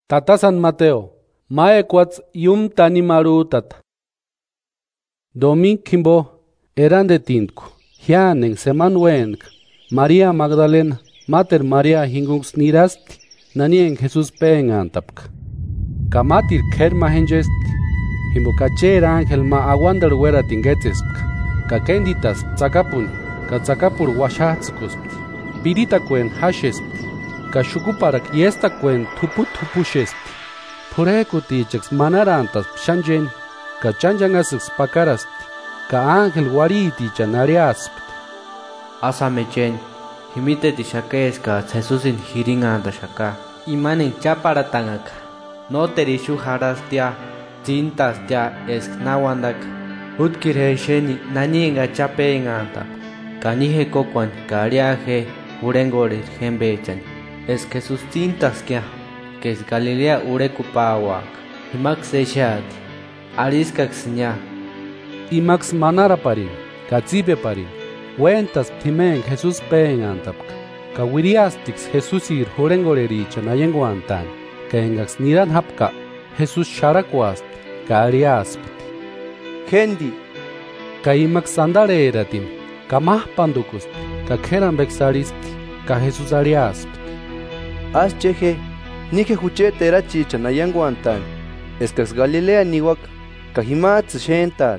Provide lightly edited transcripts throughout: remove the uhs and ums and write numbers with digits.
Tata San Mateo, mae kwats yum tani maru tata. Domin kimbo eran de tintku, hianen seman wenk, María Magdalena, mater María hingungs nirasti, nanien Jesús pengan tapka. Kamatir kerma hengesti, himbo kacher ángel ma aguandar wera tingetzespka, kakenditas tsakapuni, katsakapur washatskuspti, pirita kwen hashespti, kashukuparak yesta kwen tupushespti, purekuti cheks manarantas pshanjen, kachanjangasks pakarasti, ka ángel wariti chanariaspti. Asamechen, himite tishakeska Jesusin hiringanda shaka, imanen chaparatangaka, no terishu harastia, tintastia esknawandak, utkirhesheni nanienga chapeenganta, kanije kokwan kariaje, urengore jembechan, es Jesús tintaskia, que es Galilea urekupawak, himax seshati, ariskaxnya, Imax manara parin, katsibe parin, Wentas timen Jesús peengantapka, kawiriastix Jesús ir jurengoreri chanayenguantan, ka engax niran hapka, Jesús sharakwast, ka ariaspti. Kendi, Ka imax andare eratim, ka mahpandukust, ka keran bexaristi, ka Jesús ariaspti. Ascheje, nije juchete erachi chanayanguantan, escax Galilea niwak, kahimatz shentat.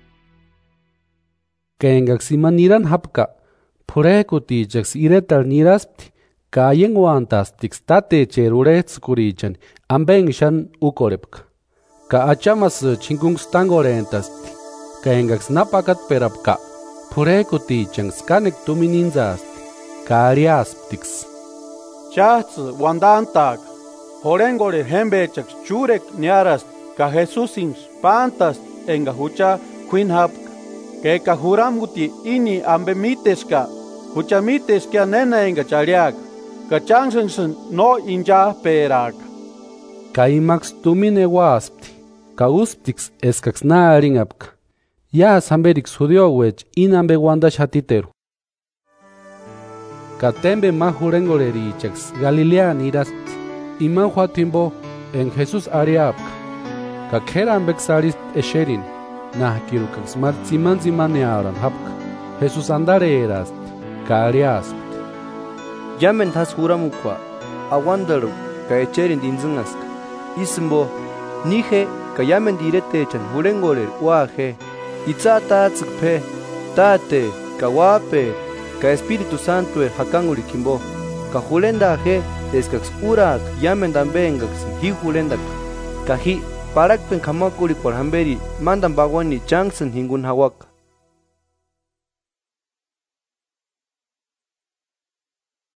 Ka engax niran hapka, purekuti jax iretar niraspti, ka ayenguantastix tate cheruretskurichen, ambeng shan ukorepka. Ka achamas chingungstangorentasti, ka engax napakat perapka, purekuti changs kanek tumininzasti, ka ariasptix. Chats wandantak, horengore hembechak churek niaras, ka Jesusin pantas enga hucha quinhapka, que ka huramuti ini ambemiteska, huchamiteska nena enga chariak, ka chansensen no inja perak. Ka imax tumine waspti, ka usptix eskax naaringapka, ya samberix judiowech inambe wandashatiteru. Ka tembe ma jurengorerichax Galilea nirasti, iman huatimbo en Jesús ariapka, ka keran bexarist esherin, nahkirukax martziman zimanearan hapka, Jesús andare erasti, ka ariaspti. Yamen tas juramukwa, awandaru, ka echerin dinzungaska, isimbo, nije, ka yamen diretechan jurengorer uaje, itza tatzkpe, tate, ka wape, ka Espíritu Santo el hakanguri kimbo, ka julenda je, eskax urak, yamen dambengax, hi julendak, ka hi, parakpen kamakuri por hamberi, mandan bagwani changsen hingun hawak.